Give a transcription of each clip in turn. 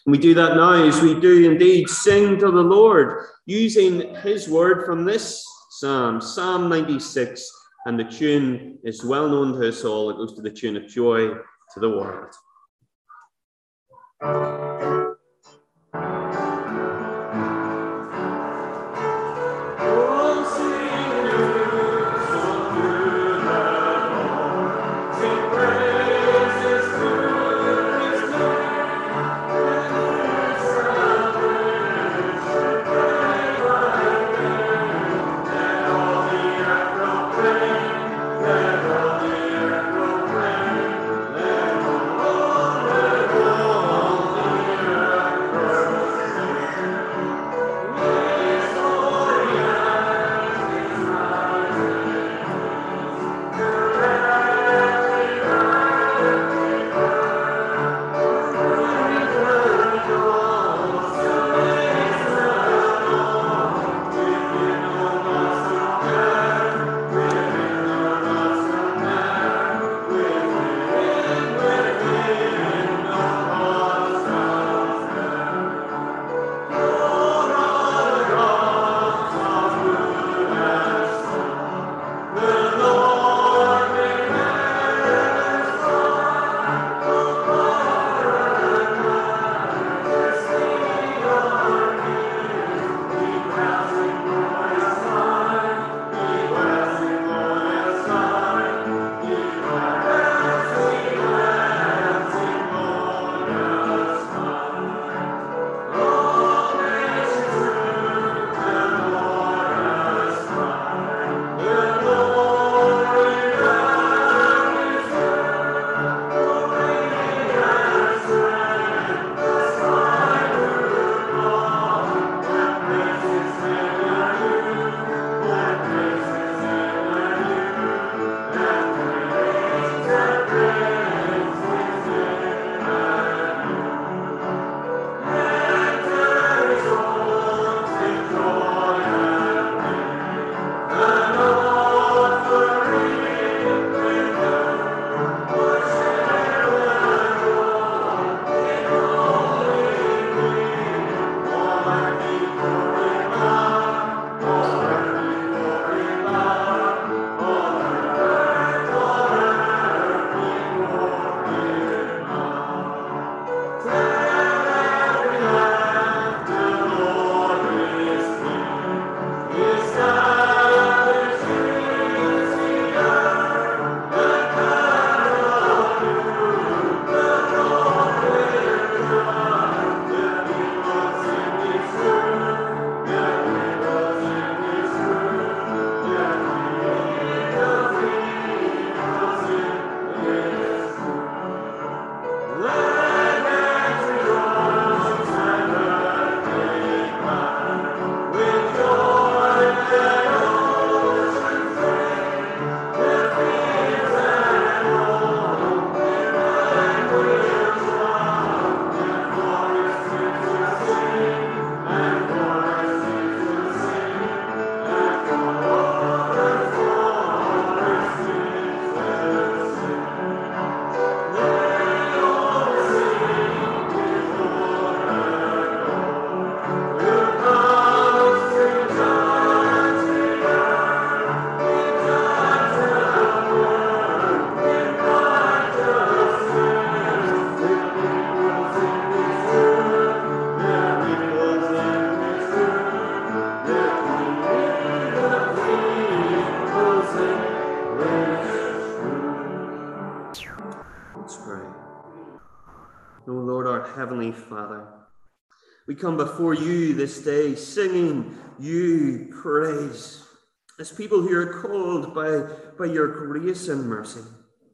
And we do that now as we do indeed sing to the Lord, using his word from this psalm, Psalm 96. And the tune is well known to us all. It goes to the tune of Joy to the World. Heavenly Father, we come before you this day singing you praise as people who are called by your grace and mercy.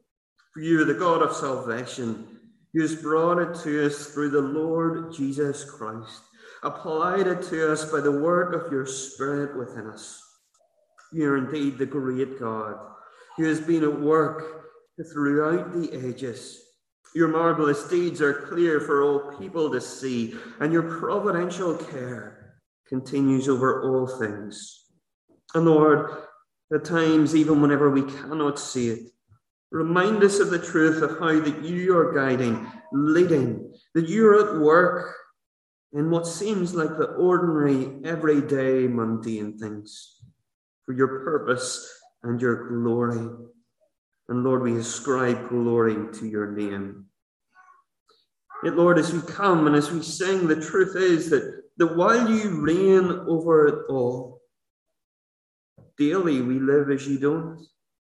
For you are the God of salvation, who has brought it to us through the Lord Jesus Christ, applied it to us by the work of your Spirit within us. You are indeed the great God, who has been at work throughout the ages. Your marvelous deeds are clear for all people to see, and your providential care continues over all things. And Lord, at times, even whenever we cannot see it, Remind us of the truth of how that you are guiding, leading, that you're at work in what seems like the ordinary, everyday, mundane things for your purpose and your glory. And Lord, we ascribe glory to your name. Yet, Lord, as we come and as we sing, the truth is that while you reign over it all, daily we live as you don't.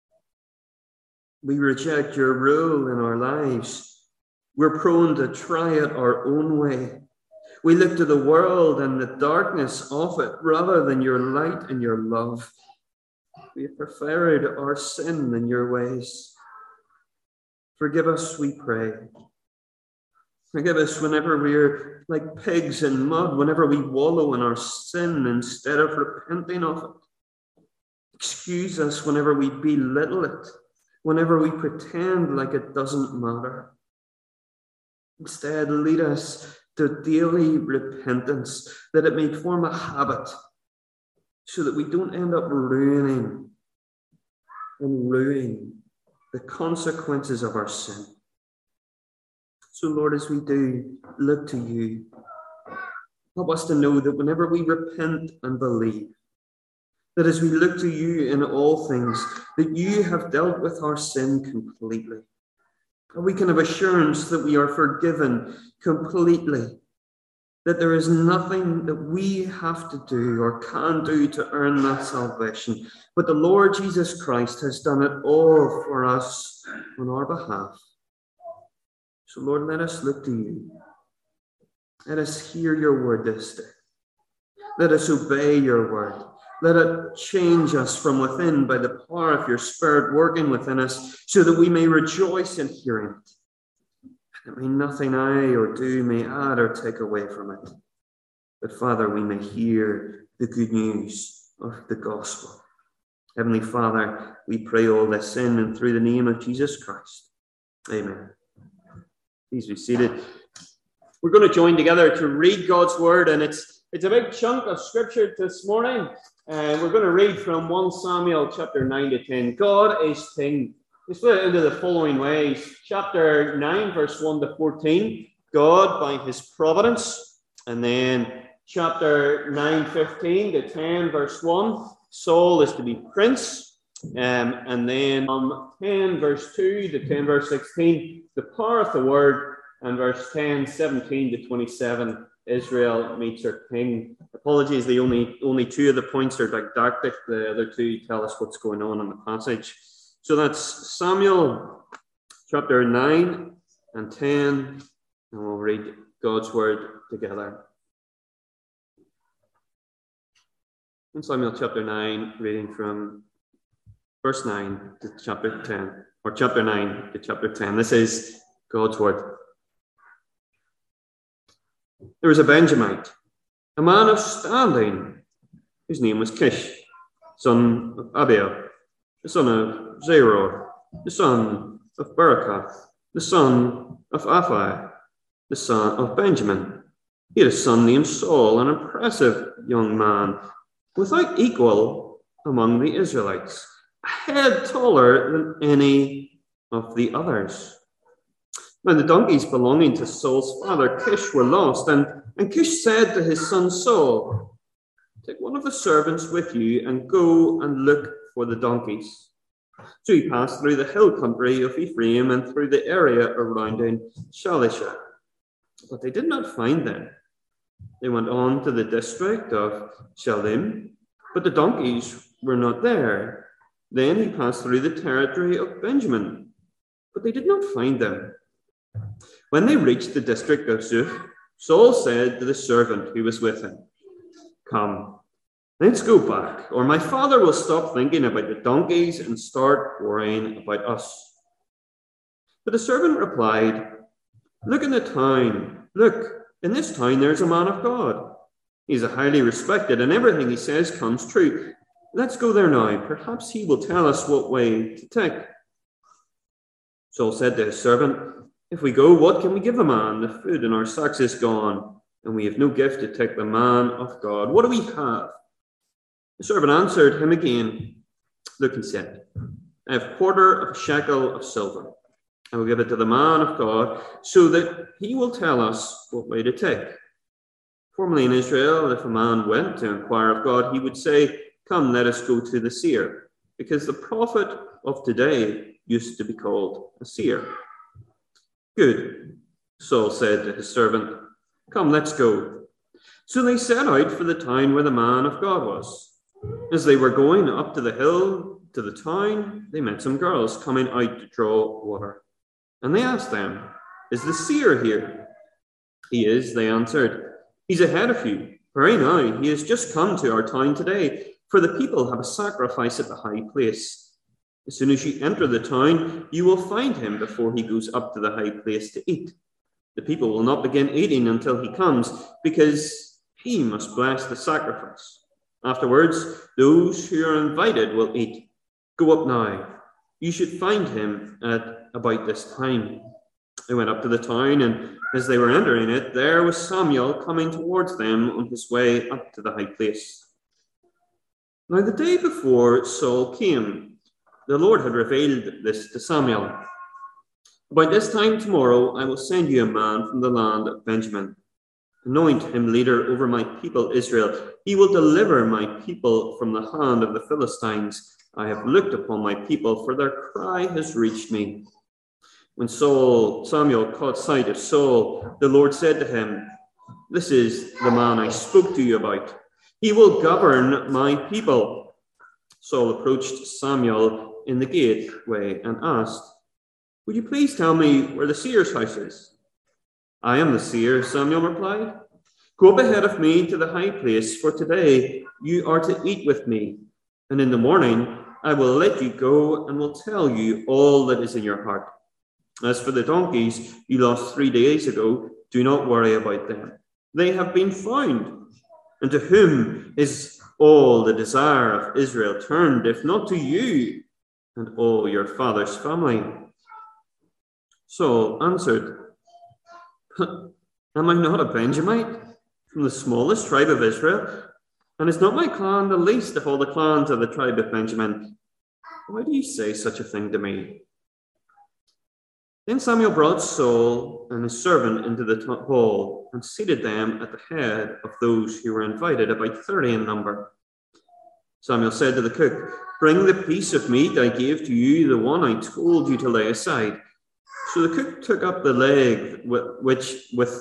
We reject your rule in our lives. We're prone to try it our own way. We look to the world and the darkness of it rather than your light and your love. We have preferred our sin than your ways. Forgive us, we pray. Forgive us whenever we're like pigs in mud, whenever we wallow in our sin instead of repenting of it. Excuse us whenever we belittle it, whenever we pretend like it doesn't matter. Instead, lead us to daily repentance, that it may form a habit, so that we don't end up ruining the consequences of our sin. So, Lord, as we do look to you, help us to know that whenever we repent and believe, that as we look to you in all things, that you have dealt with our sin completely. And we can have assurance that we are forgiven completely, that there is nothing that we have to do or can do to earn that salvation, but the Lord Jesus Christ has done it all for us on our behalf. So, Lord, let us look to you. Let us hear your word this day. Let us obey your word. Let it change us from within by the power of your Spirit working within us, so that we may rejoice in hearing it. That may nothing I or do may add or take away from it. But, Father, we may hear the good news of the gospel. Heavenly Father, we pray all this in and through the name of Jesus Christ. Amen. Please be seated. We're going to join together to read God's word, and it's a big chunk of scripture this morning. And we're going to read from 1 Samuel chapter 9 to 10. God is King. We split it into the following ways. Chapter 9, verse 1 to 14, God by his providence. And then chapter 9, 15 to 10, verse 1, Saul is to be prince. And then 10, verse 2 to 10, verse 16, the power of the word. And verse 10, 17 to 27, Israel meets her king. Apologies, the only two of the points are didactic. The other two tell us what's going on in the passage. So that's Samuel chapter 9 and 10, and we'll read God's word together. In Samuel chapter 9, reading from verse 9 to chapter 10, or chapter 9 to chapter 10. This is God's word. There was a Benjamite, a man of standing, whose name was Kish, son of Abiel, the son of Zeror, the son of Berechath, the son of Aphi, the son of Benjamin. He had a son named Saul, an impressive young man, without equal among the Israelites, a head taller than any of the others. Now the donkeys belonging to Saul's father Kish were lost, and Kish said to his son Saul, "Take one of the servants with you and go and look for the donkeys." So he passed through the hill country of Ephraim and through the area around Shalisha. But they did not find them. They went on to the district of Shalim, but the donkeys were not there. Then he passed through the territory of Benjamin, but they did not find them. When they reached the district of Zuph, Saul said to the servant who was with him, "Come, let's go back, or my father will stop thinking about the donkeys and start worrying about us." But the servant replied, "Look in the town. Look, in this town there's a man of God. He's a highly respected, and everything he says comes true. Let's go there now. Perhaps he will tell us what way to take." Saul said to his servant, "If we go, what can we give the man? The food in our sacks is gone, and we have no gift to take the man of God. What do we have?" The servant answered him again, "Look," he said, I have 1/4 shekel of silver. I will give it to the man of God so that he will tell us what way to take. Formerly in Israel, if a man went to inquire of God, he would say, come, let us go to the seer, because the prophet of today used to be called a seer. Good, Saul said to his servant, come, let's go. So they set out for the town where the man of God was. As they were going up to the hill to the town, they met some girls coming out to draw water. And they asked them, is the seer here? He is, they answered. He's ahead of you. Hurry now, he has just come to our town today, for the people have a sacrifice at the high place. As soon as you enter the town, you will find him before he goes up to the high place to eat. The people will not begin eating until he comes, because he must bless the sacrifice. Afterwards, those who are invited will eat. Go up now. You should find him at about this time. They went up to the town, and as they were entering it, there was Samuel coming towards them on his way up to the high place. Now the day before Saul came, the Lord had revealed this to Samuel. About this time tomorrow, I will send you a man from the land of Benjamin. Anoint him leader over my people Israel. He will deliver my people from the hand of the Philistines. I have looked upon my people, for their cry has reached me. When Samuel caught sight of Saul, the Lord said to him, this is the man I spoke to you about. He will govern my people. Saul approached Samuel in the gateway and asked, would you please tell me where the seer's house is? I am the seer, Samuel replied. Go up ahead of me to the high place, for today you are to eat with me, and in the morning I will let you go and will tell you all that is in your heart. As for the donkeys you lost 3 days ago, do not worry about them. They have been found. And to whom is all the desire of Israel turned, if not to you and all your father's family? Saul answered, am I not a Benjamite from the smallest tribe of Israel? And is not my clan the least of all the clans of the tribe of Benjamin? Why do you say such a thing to me? Then Samuel brought Saul and his servant into the hall and seated them at the head of those who were invited, about 30 in number. Samuel said to the cook, bring the piece of meat I gave to you, the one I told you to lay aside. So the cook took up the leg with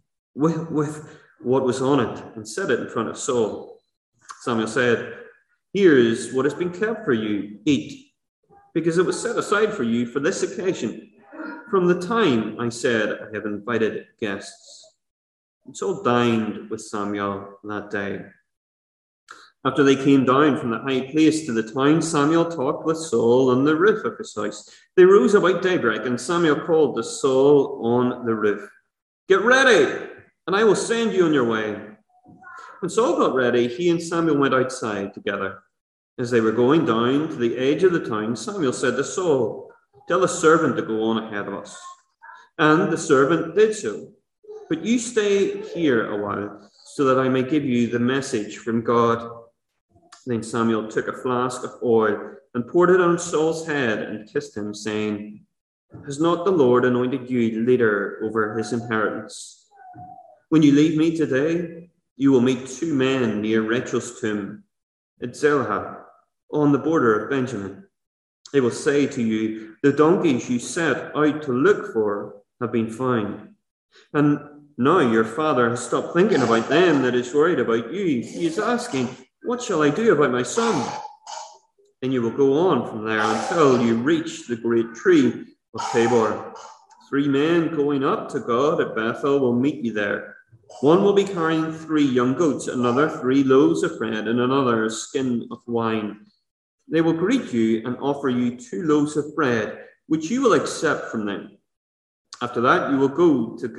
what was on it and set it in front of Saul. Samuel said, here is what has been kept for you. Eat, because it was set aside for you for this occasion. From the time I said I have invited guests. And Saul dined with Samuel that day. After they came down from the high place to the town, Samuel talked with Saul on the roof of his house. They rose about daybreak, and Samuel called to Saul on the roof, get ready, and I will send you on your way. When Saul got ready, he and Samuel went outside together. As they were going down to the edge of the town, Samuel said to Saul, tell the servant to go on ahead of us. And the servant did so. But you stay here a while, so that I may give you the message from God. Then Samuel took a flask of oil and poured it on Saul's head and kissed him, saying, has not the Lord anointed you leader over his inheritance? When you leave me today, you will meet 2 men near Rachel's tomb at Zelha, on the border of Benjamin. They will say to you, the donkeys you set out to look for have been found. And now your father has stopped thinking about them that is worried about you. He is asking, what shall I do about my son? Then you will go on from there until you reach the great tree of Tabor. 3 men going up to God at Bethel will meet you there. One will be carrying 3 young goats, another 3 loaves of bread, and another a skin of wine. They will greet you and offer you 2 loaves of bread, which you will accept from them. After that, you will go to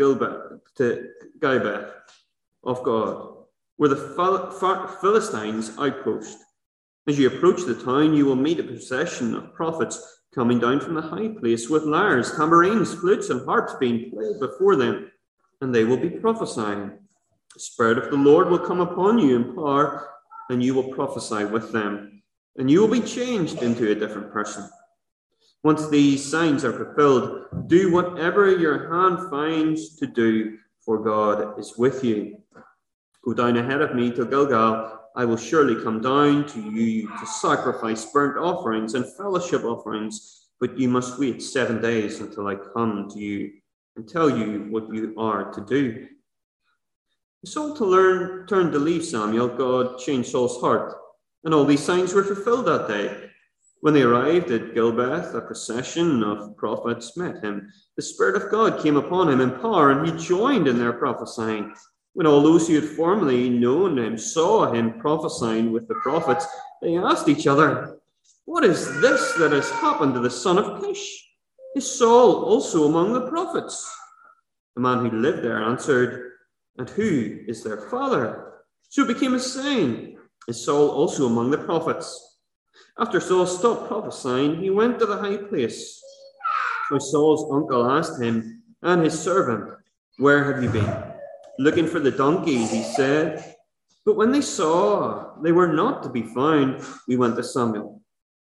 Gibeah of God, where the Philistines outpost. As you approach the town, you will meet a procession of prophets coming down from the high place with lyres, tambourines, flutes, and harps being played before them, and they will be prophesying. The Spirit of the Lord will come upon you in power, and you will prophesy with them, and you will be changed into a different person. Once these signs are fulfilled, do whatever your hand finds to do, for God is with you. Go down ahead of me to Gilgal. I will surely come down to you to sacrifice burnt offerings and fellowship offerings, but you must wait 7 days until I come to you and tell you what you are to do." Saul turned to leave Samuel. God changed Saul's heart, and all these signs were fulfilled that day. When they arrived at Gilbeth, a procession of prophets met him. The Spirit of God came upon him in power, and he joined in their prophesying. When all those who had formerly known him saw him prophesying with the prophets, they asked each other, "What is this that has happened to the son of Kish? Is Saul also among the prophets?" The man who lived there answered, "And who is their father?" So it became a saying, "Is Saul also among the prophets?" After Saul stopped prophesying, he went to the high place. So Saul's uncle asked him and his servant, "Where have you been?" "Looking for the donkey," he said. But when they saw they were not to be found, we went to Samuel.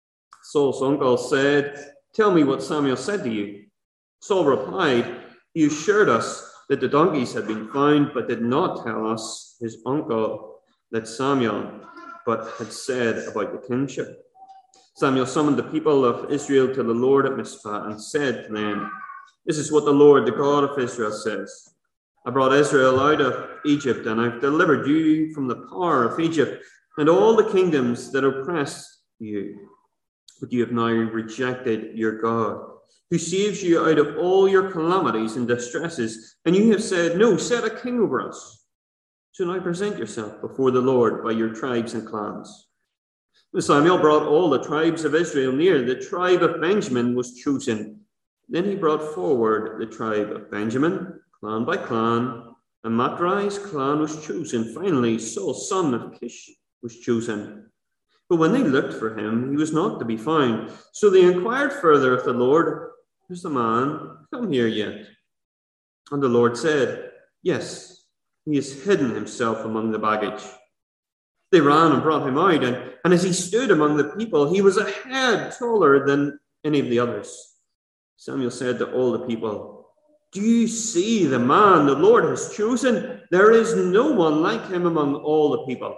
Saul's uncle said, "Tell me what Samuel said to you." Saul replied, "He assured us that the donkeys had been found, but did not tell us, his uncle, that Samuel but had said about the kingship." Samuel summoned the people of Israel to the Lord at Mizpah and said to them, "This is what the Lord, the God of Israel, says. I brought Israel out of Egypt, and I've delivered you from the power of Egypt and all the kingdoms that oppressed you. But you have now rejected your God, who saves you out of all your calamities and distresses, and you have said, 'No, set a king over us.' So now present yourself before the Lord by your tribes and clans." When Samuel brought all the tribes of Israel near, the tribe of Benjamin was chosen. Then he brought forward the tribe of Benjamin, clan by clan, and Matrai's clan was chosen. Finally, Saul's son of Kish was chosen. But when they looked for him, he was not to be found. So they inquired further of the Lord, "Has the man come here yet?" And the Lord said, "Yes, he has hidden himself among the baggage." They ran and brought him out, and as he stood among the people, he was a head taller than any of the others. Samuel said to all the people, "Do you see the man the Lord has chosen? There is no one like him among all the people."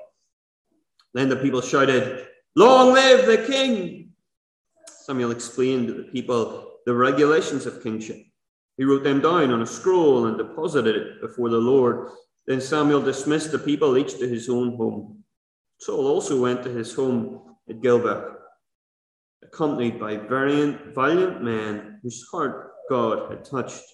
Then the people shouted, "Long live the king!" Samuel explained to the people the regulations of kingship. He wrote them down on a scroll and deposited it before the Lord. Then Samuel dismissed the people, each to his own home. Saul also went to his home at Gilbeth, accompanied by valiant men whose heart God had touched.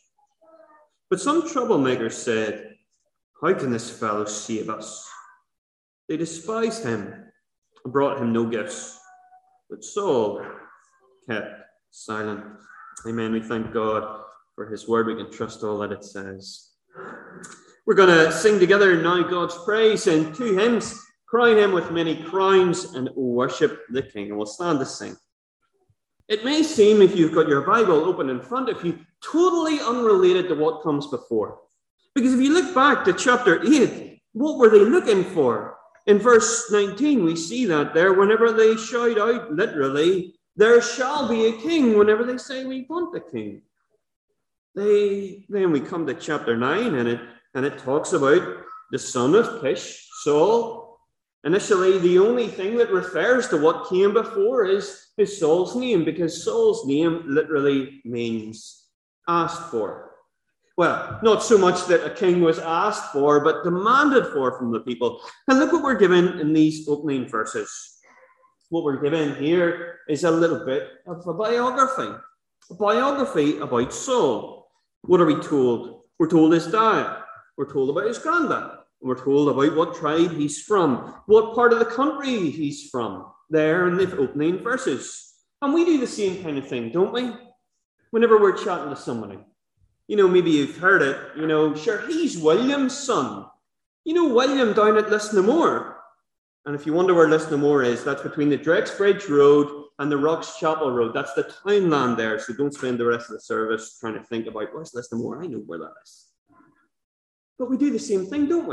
But some troublemakers said, "How can this fellow save us?" They despised him and brought him no gifts. But Saul kept silent. Amen. We thank God for his word. We can trust all that it says. We're going to sing together now God's praise in 2 hymns. Crown him with many crowns and worship the King. And we'll stand to sing. It may seem, if you've got your Bible open in front of you, totally unrelated to what comes before. Because if you look back to chapter 8, what were they looking for? In verse 19, we see that there, whenever they shout out, literally, "There shall be a king," whenever they say, "We want a king." Then we come to chapter 9, and it talks about the son of Kish, Saul. Initially, the only thing that refers to what came before is Saul's name, because Saul's name literally means asked for. Well, not so much that a king was asked for, but demanded for from the people. And look what we're given in these opening verses. What we're given here is a little bit of a biography about Saul. What are we told? We're told his dad. We're told about his granddad. We're told about what tribe he's from, what part of the country he's from, there in the opening verses. And we do the same kind of thing, don't we? Whenever we're chatting to somebody. Maybe you've heard it, sure, he's William's son. William down at Lisnamore. And if you wonder where Lisnamore is, that's between the Drexbridge Road and the Rocks Chapel Road. That's the townland there, so don't spend the rest of the service trying to think about, where's Lisnamore? I know where that is. But we do the same thing, don't we?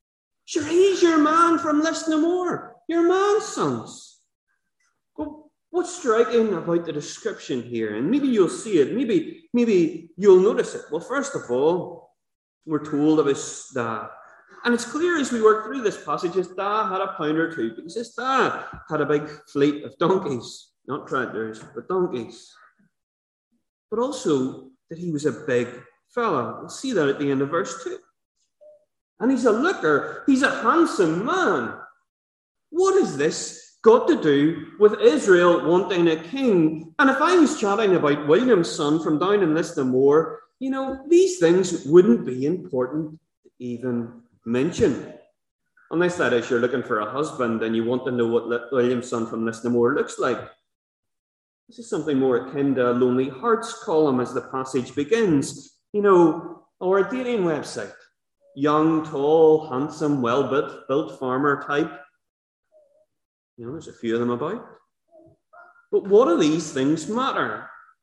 Sure, he's your man from Lisnamore, your man's sons. Well, What's striking about the description here, and maybe you'll see it, maybe you'll notice it. Well, first of all, we're told of his dad. And it's clear as we work through this passage, his dad had a pound or two, because his dad had a big fleet of donkeys, not tractors, but donkeys. But also that he was a big fella. We'll see that at the end of verse 2. And he's a looker, he's a handsome man. What has this got to do with Israel wanting a king? And if I was chatting about William's son from down in Lisnamore, these things wouldn't be important to even mention. Unless that is you're looking for a husband and you want to know what William's son from Lisnamore looks like. This is something more akin to a Lonely Hearts column as the passage begins. Or a dating website. Young, tall, handsome, well-built farmer type. There's a few of them about. But what do these things matter?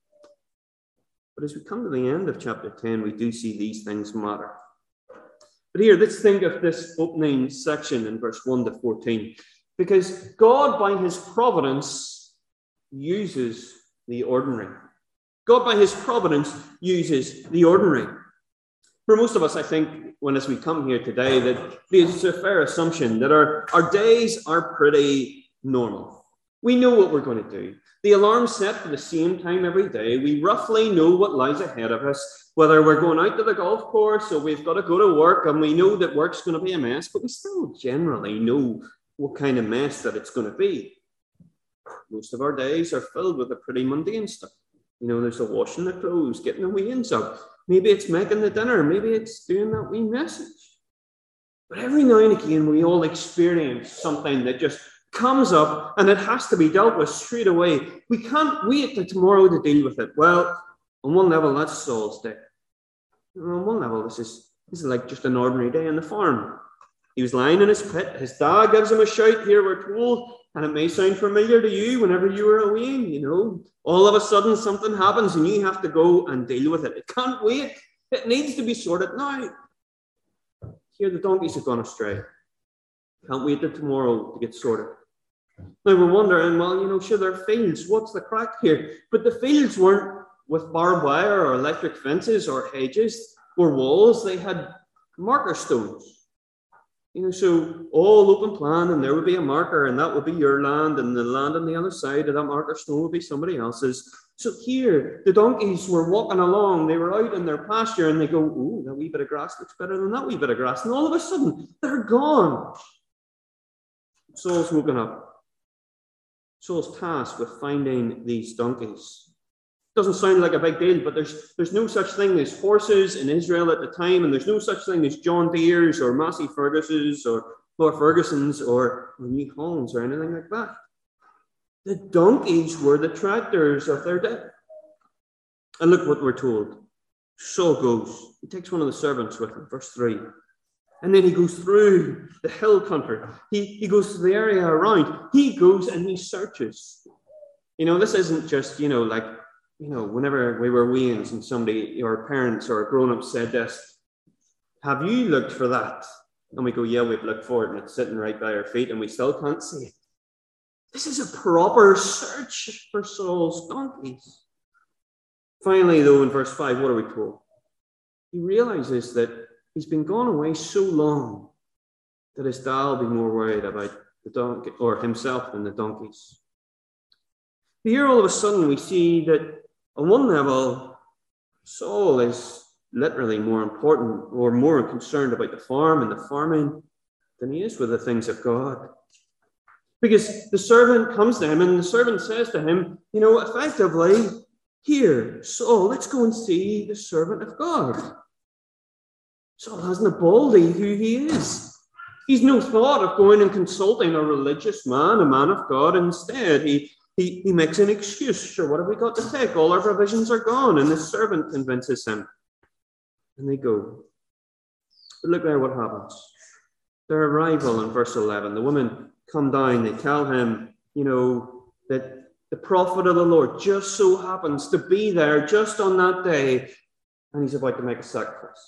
But as we come to the end of chapter 10, we do see these things matter. But here, let's think of this opening section in verse 1 to 14. Because God, by his providence, uses the ordinary. God, by his providence, uses the ordinary. For most of us, I think, as we come here today, that it's a fair assumption that our days are pretty normal. We know what we're going to do. The alarm's set for the same time every day. We roughly know what lies ahead of us, whether we're going out to the golf course or we've got to go to work, and we know that work's going to be a mess, but we still generally know what kind of mess that it's going to be. Most of our days are filled with the pretty mundane stuff. There's the washing the clothes, getting the weans up. Maybe it's making the dinner. Maybe it's doing that wee message. But every now and again, we all experience something that just comes up and it has to be dealt with straight away. We can't wait till tomorrow to deal with it. Well, on one level, that's Saul's day. On one level, this is like just an ordinary day on the farm. He was lying in his pit. His dad gives him a shout here, we're told, and it may sound familiar to you whenever you were away, All of a sudden, something happens and you have to go and deal with it. It can't wait. It needs to be sorted now. Here, the donkeys have gone astray. Can't wait till tomorrow to get sorted. Now, we're wondering, well, sure, there are fields. What's the crack here? But the fields weren't with barbed wire or electric fences or hedges or walls. They had marker stones. So all open plan, and there would be a marker, and that would be your land, and the land on the other side of that marker stone would be somebody else's. So here, the donkeys were walking along, they were out in their pasture, and they go, ooh, that wee bit of grass looks better than that wee bit of grass. And all of a sudden, they're gone. Saul's woken up. Saul's tasked with finding these donkeys. Doesn't sound like a big deal, but there's no such thing as horses in Israel at the time, and there's no such thing as John Deere's or Massey Ferguson's or Lord Ferguson's or New Hollands or anything like that. The donkeys were the tractors of their day. And look what we're told. Saul goes. He takes one of the servants with him, verse 3. And then he goes through the hill country. He goes to the area around. He goes and he searches. This isn't just, whenever we were weans and somebody, or parents or a grown-up said this, have you looked for that? And we go, yeah, we've looked for it, and it's sitting right by our feet, and we still can't see it. This is a proper search for Saul's donkeys. Finally, though, in verse 5, what are we told? He realizes that he's been gone away so long that his dad will be more worried about the donkey or himself than the donkeys. Here, all of a sudden, we see that on one level, Saul is literally more important or more concerned about the farm and the farming than he is with the things of God. Because the servant comes to him and the servant says to him, effectively, here, Saul, let's go and see the servant of God. Saul hasn't a baldy who he is. He's no thought of going and consulting a religious man, a man of God. Instead, he makes an excuse. Sure, what have we got to take? All our provisions are gone. And the servant convinces him. And they go. But look there what happens. Their arrival in verse 11. The women come down. They tell him, that the prophet of the Lord just so happens to be there just on that day. And he's about to make a sacrifice.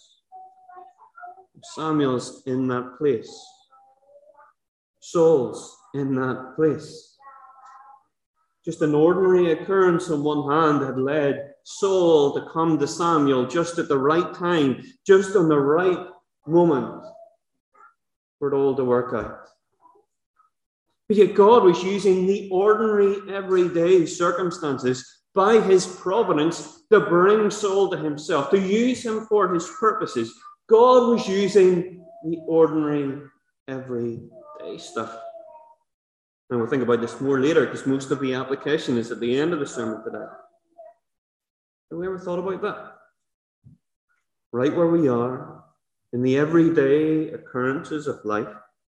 Samuel's in that place. Saul's in that place. just an ordinary occurrence on one hand, had led Saul to come to Samuel just at the right time, just on the right moment for it all to work out. But yet God was using the ordinary, everyday circumstances by his providence to bring Saul to himself, to use him for his purposes. God was using the ordinary, everyday stuff. And we'll think about this more later, because most of the application is at the end of the sermon today. Have we ever thought about that? Right where we are, in the everyday occurrences of life,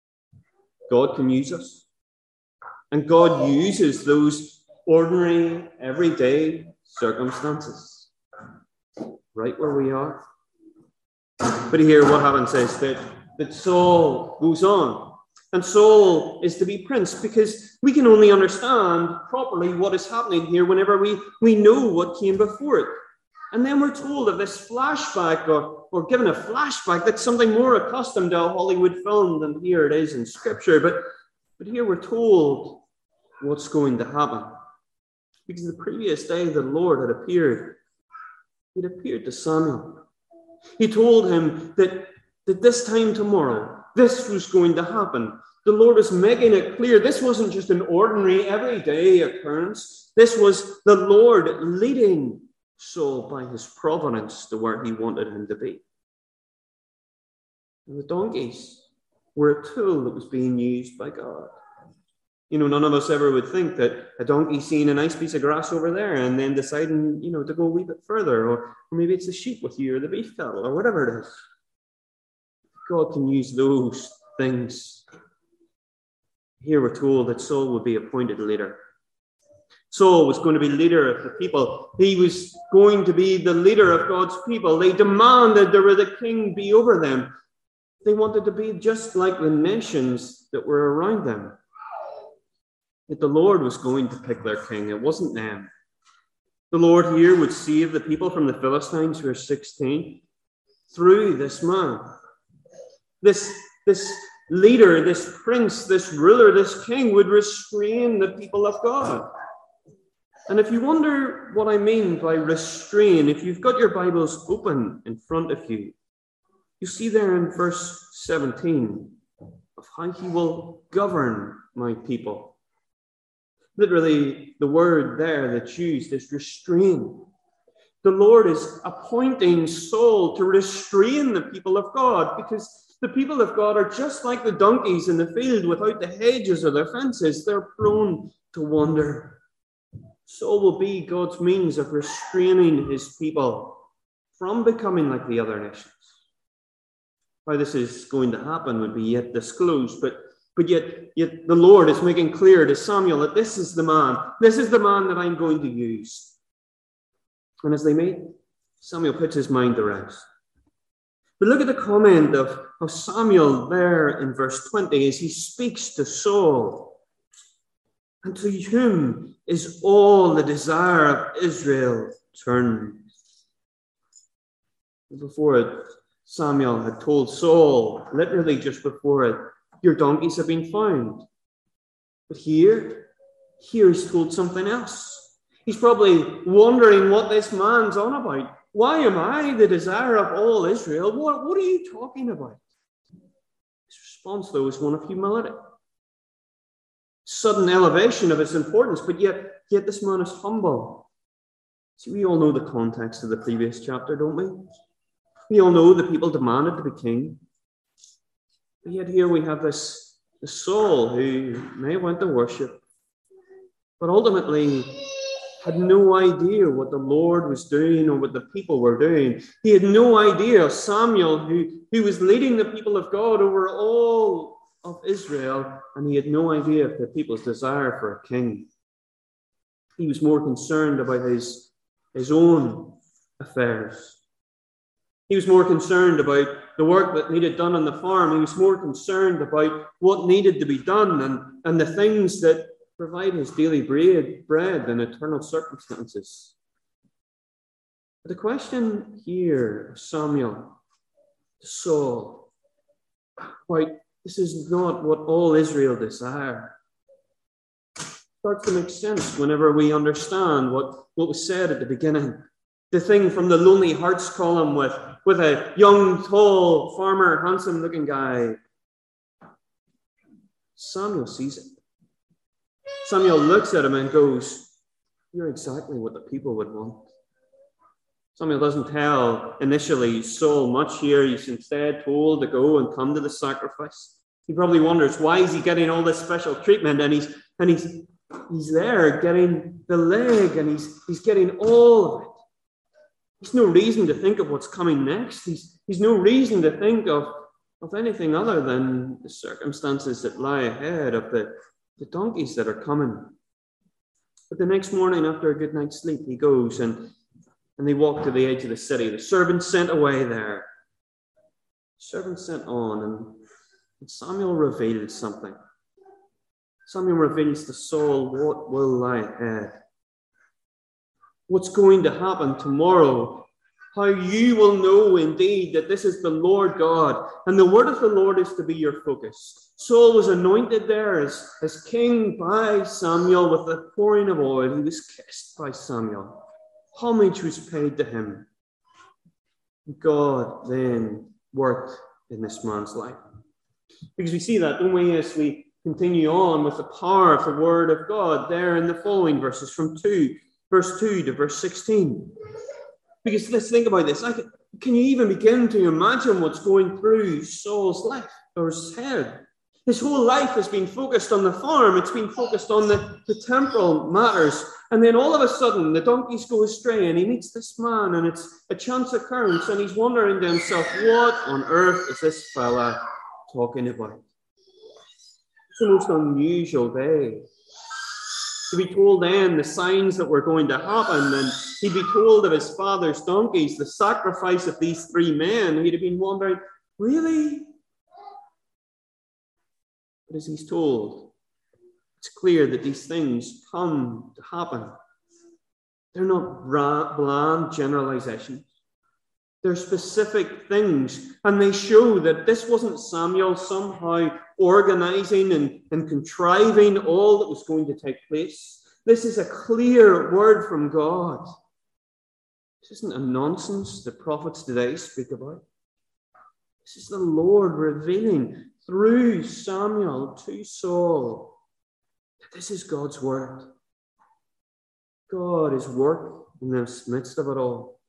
God can use us. And God uses those ordinary, everyday circumstances. Right where we are. But here what happens is that Saul goes on. And Saul is to be prince, because we can only understand properly what is happening here whenever we know what came before it. And then we're told of this flashback, or given a flashback that's something more accustomed to a Hollywood film than here it is in Scripture. But here we're told what's going to happen. Because the previous day the Lord had appeared. He'd appeared to Samuel. He told him that this time tomorrow, this was going to happen. The Lord was making it clear this wasn't just an ordinary, everyday occurrence. This was the Lord leading Saul by his providence to where he wanted him to be. And the donkeys were a tool that was being used by God. You know, none of us ever would think that a donkey seeing a nice piece of grass over there and then deciding, to go a wee bit further, or maybe it's the sheep with you or the beef cattle or whatever it is. God can use those things. Here we're told that Saul would be appointed leader. Saul was going to be leader of the people. He was going to be the leader of God's people. They demanded that the king be over them. They wanted to be just like the nations that were around them. That the Lord was going to pick their king. It wasn't them. The Lord here would save the people from the Philistines, verse 16, through this man. This leader, this prince, this ruler, this king would restrain the people of God. And if you wonder what I mean by restrain, if you've got your Bibles open in front of you, you see there in verse 17 of how he will govern my people. Literally, the word there that's used is restrain. The Lord is appointing Saul to restrain the people of God, because the people of God are just like the donkeys in the field without the hedges or the fences. They're prone to wander. Saul will be God's means of restraining his people from becoming like the other nations. How this is going to happen would be yet disclosed, but yet the Lord is making clear to Samuel that this is the man that I'm going to use. And as they meet, Samuel puts his mind to rest. But look at the comment of Samuel there in verse 20 as he speaks to Saul. And to whom is all the desire of Israel turned? Before it, Samuel had told Saul, literally just before it, your donkeys have been found. But here he's told something else. He's probably wondering what this man's on about. Why am I the desire of all Israel? What are you talking about? His response, though, is one of humility. Sudden elevation of its importance, but yet this man is humble. See, we all know the context of the previous chapter, don't we? We all know the people demanded to be king. But yet here we have this Saul who may have went to worship, but ultimately had no idea what the Lord was doing or what the people were doing. He had no idea of Samuel who was leading the people of God over all of Israel, and he had no idea of the people's desire for a king. He was more concerned about his own affairs. He was more concerned about the work that needed done on the farm. He was more concerned about what needed to be done and the things that provide his daily bread and eternal circumstances. But the question here, Samuel, Saul, this is not what all Israel desire. starts to make sense whenever we understand what was said at the beginning. The thing from the Lonely Hearts column with a young, tall, farmer, handsome-looking guy. Samuel sees it. Samuel looks at him and goes, "You're exactly what the people would want." Samuel doesn't tell initially Saul much here. He's instead told to go and come to the sacrifice. He probably wonders, why is he getting all this special treatment? And he's there getting the leg, and he's getting all of it. There's no reason to think of what's coming next. He's no reason to think of anything other than the circumstances that lie ahead, of the donkeys that are coming. But the next morning, after a good night's sleep, he goes and they walk to the edge of the city. The servants sent away there. Servants sent on, and Samuel revealed something. Samuel reveals to Saul what will lie ahead. What's going to happen tomorrow. How you will know indeed that this is the Lord God, and the word of the Lord is to be your focus. Saul was anointed there as king by Samuel with the pouring of oil. He was kissed by Samuel. Homage was paid to him. God then worked in this man's life. Because we see that, don't we, as we continue on with the power of the word of God there in the following verses from verse 2 to verse 16. Because let's think about this. Can you even begin to imagine what's going through Saul's life or his head? His whole life has been focused on the farm. It's been focused on the temporal matters. And then all of a sudden, the donkeys go astray, and he meets this man, and it's a chance occurrence, and he's wondering to himself, what on earth is this fella talking about? It's the most unusual day. To be told then the signs that were going to happen, and he'd be told of his father's donkeys, the sacrifice of these three men, he'd have been wondering, really? But as he's told, it's clear that these things come to happen. They're not bland generalizations. They're specific things, and they show that this wasn't Samuel somehow organizing and contriving all that was going to take place. This is a clear word from God. This isn't a nonsense that prophets today speak about. This is the Lord revealing through Samuel to Saul that this is God's word. God is working in the midst of it all.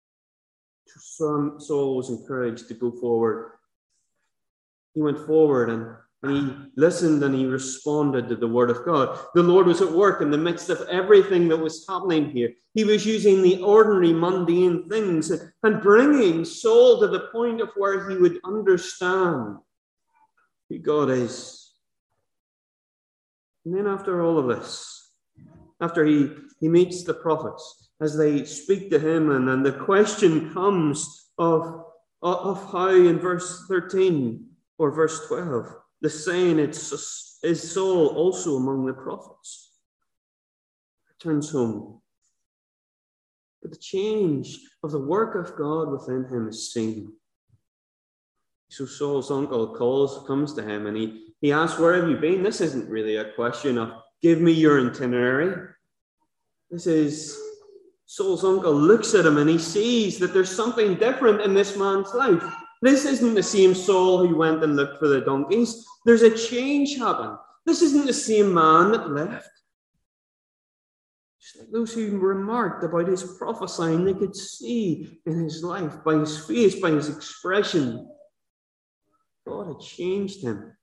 Saul was encouraged to go forward. He went forward and he listened and he responded to the word of God. The Lord was at work in the midst of everything that was happening here. He was using the ordinary, mundane things and bringing Saul to the point of where he would understand who God is. And then after all of this, after he meets the prophets, as they speak to him, and then the question comes of how in verse 13 or verse 12, the saying, is Saul also among the prophets? Returns home. But the change of the work of God within him is seen. So Saul's uncle comes to him, and he asks, where have you been? This isn't really a question of, give me your itinerary. This is, Saul's uncle looks at him and he sees that there's something different in this man's life. This isn't the same Saul who went and looked for the donkeys. There's a change happened. This isn't the same man that left. Just like those who remarked about his prophesying, they could see in his life, by his face, by his expression, God had changed him.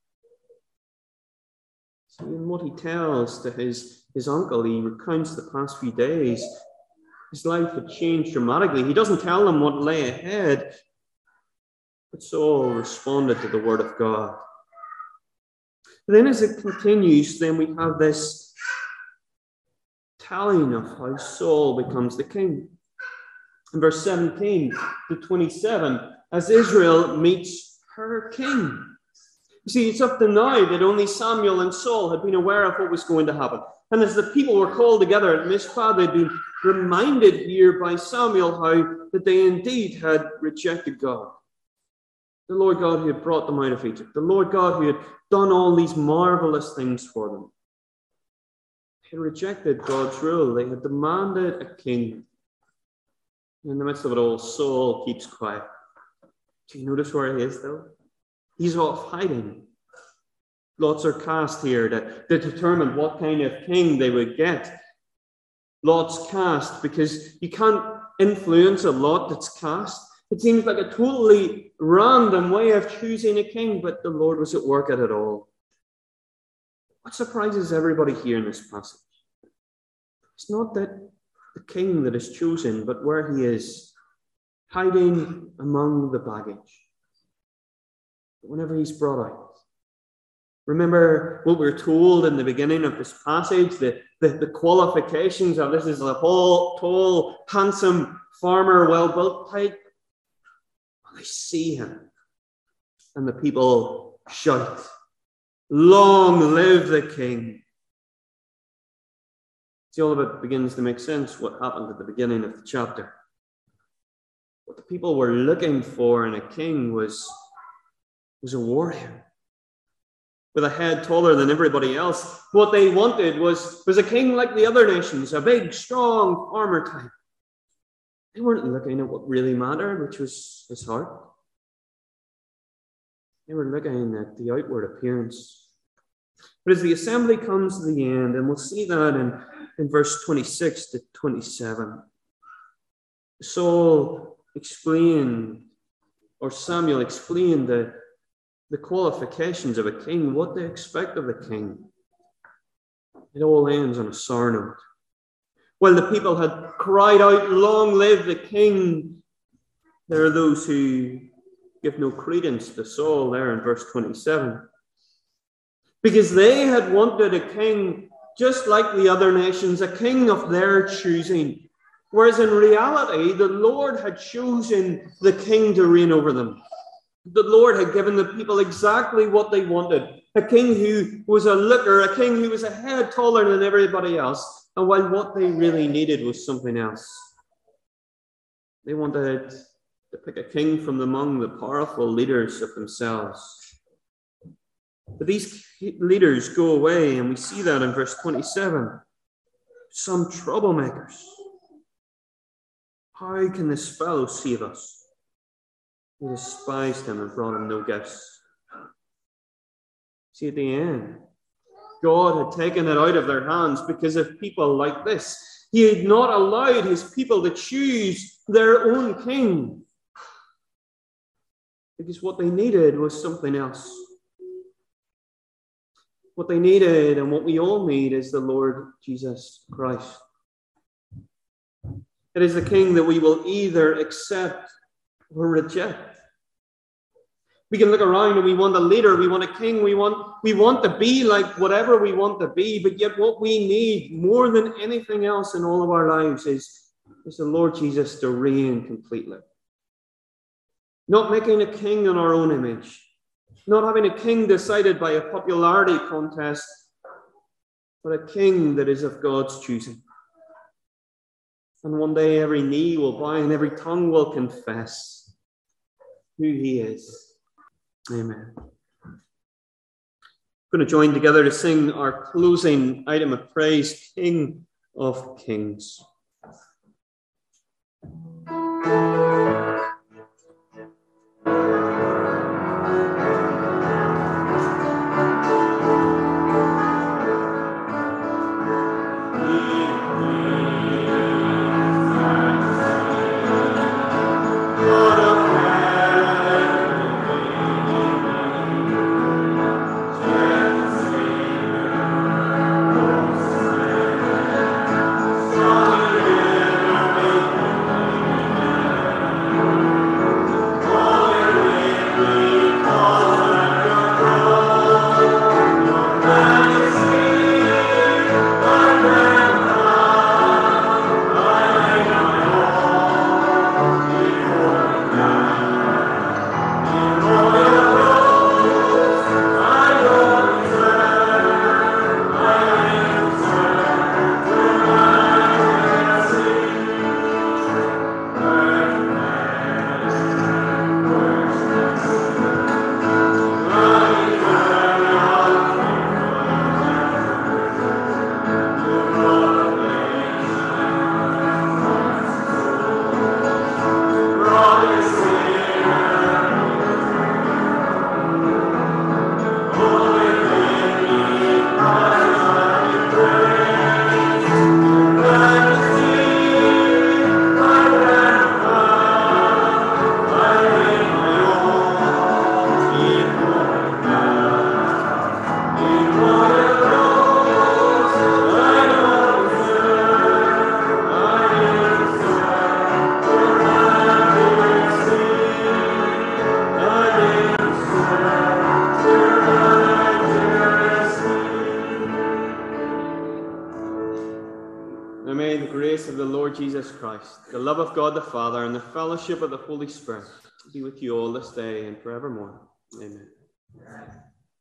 See, in what he tells to his uncle, he recounts the past few days. His life had changed dramatically. He doesn't tell them what lay ahead, but Saul responded to the word of God. But then as it continues, then we have this telling of how Saul becomes the king. In verse 17 to 27, as Israel meets her king. You see, it's up to now that only Samuel and Saul had been aware of what was going to happen. And as the people were called together at Mizpah, they'd been reminded here by Samuel how that they indeed had rejected God. The Lord God who had brought them out of Egypt. The Lord God who had done all these marvelous things for them. had rejected God's rule. They had demanded a king. In the midst of it all, Saul keeps quiet. Do you notice where he is, though? He's off hiding. Lots are cast here to determine what kind of king they would get. Lots cast because you can't influence a lot that's cast. It seems like a totally random way of choosing a king, but the Lord was at work at it all. What surprises everybody here in this passage? It's not that the king that is chosen, but where he is, hiding among the baggage. Whenever he's brought out. Remember what we're told in the beginning of this passage, the qualifications of this is a tall, handsome farmer, well-built type. They see him, and the people shout, "Long live the king!" See, all of it begins to make sense what happened at the beginning of the chapter. What the people were looking for in a king was a warrior with a head taller than everybody else. What they wanted was a king like the other nations, a big, strong farmer type. They weren't looking at what really mattered, which was his heart. They were looking at the outward appearance. But as the assembly comes to the end, and we'll see that in verse 26 to 27, Samuel explained the qualifications of a king, what they expect of the king. It all ends on a sour note. While the people had cried out, "Long live the king," there are those who give no credence to Saul there in verse 27. Because they had wanted a king just like the other nations, a king of their choosing. Whereas in reality, the Lord had chosen the king to reign over them. The Lord had given the people exactly what they wanted. A king who was a looker, a king who was a head taller than everybody else. And while what they really needed was something else. They wanted to pick a king from among the powerful leaders of themselves. But these leaders go away, and we see that in verse 27. Some troublemakers. How can this fellow save us? They despised him and brought him no gifts. See, at the end, God had taken it out of their hands because of people like this. He had not allowed his people to choose their own king. Because what they needed was something else. What they needed and what we all need is the Lord Jesus Christ. It is the king that we will either accept or reject. We can look around and we want a leader, we want a king, we want to be like whatever we want to be, but yet what we need more than anything else in all of our lives is the Lord Jesus to reign completely. Not making a king in our own image, not having a king decided by a popularity contest, but a king that is of God's choosing. And one day every knee will bow and every tongue will confess who he is. Amen. We're going to join together to sing our closing item of praise, King of Kings. Amen. Now may the grace of the Lord Jesus Christ, the love of God the Father, and the fellowship of the Holy Spirit be with you all this day and forevermore. Amen.